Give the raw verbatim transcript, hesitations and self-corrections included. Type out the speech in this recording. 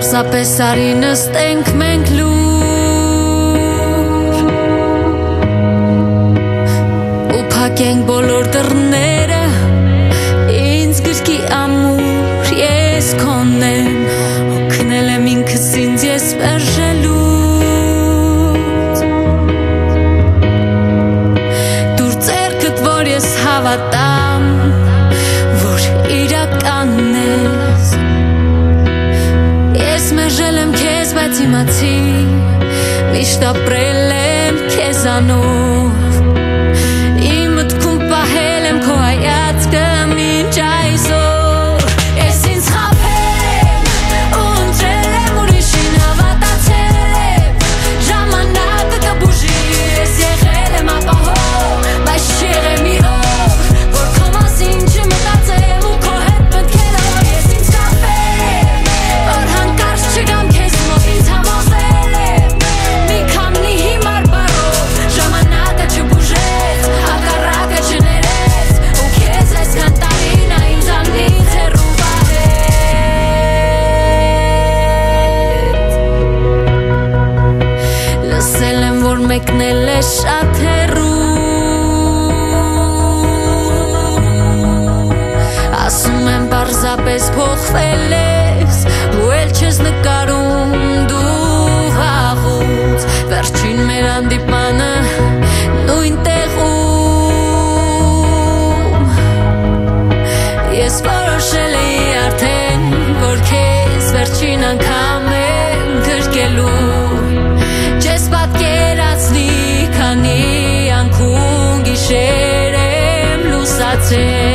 Պարզապես արի նստենք մենք լուր ու փակենք բոլոր դռները ինձ գրկի ամուր ես քոնն եմ օգնել եմ ինքս ինձ ես մերժելուց դուր ձեռքդ որ ես հավատամ որ իրականն ես ես մերժել եմ քեզ բայց իմացի միշտ ապրել եմ քեզանով իմ մտքում պահել եմ քո հայացքը մինչ այսօր ես ինձ խաբել ու ընտրել եմ ուրիշին հավատացել եմ ժամանակը կբուժի ես եղել եմ ապահով բայց չեղեմ իրով որ քո մասին չմտածեմ ու քո հետ մտքելով ես ինձ խաբել եմ որ հանկարծ չգամ քեզ մոտ ինձ համոզել եմ մի քանի հիմար բառով ժամանակը չբուժեց հակառակը չներեց ու քեզ այսքան տարի նա ինձանից հեռու վարեց լսել եմ որ մեկնել է շատ հեռու ասում եմ պարզապես փոխվել ես ու էլ չես նկարում դու վաղուց վերջին մեր հանդիպմանը նույն տեղում ես որոշել էի արդեն որ քեզ վերջին անգամ եմ գրկելու չես պատկերացնի քանի անկուն գիշեր եմ լուսացել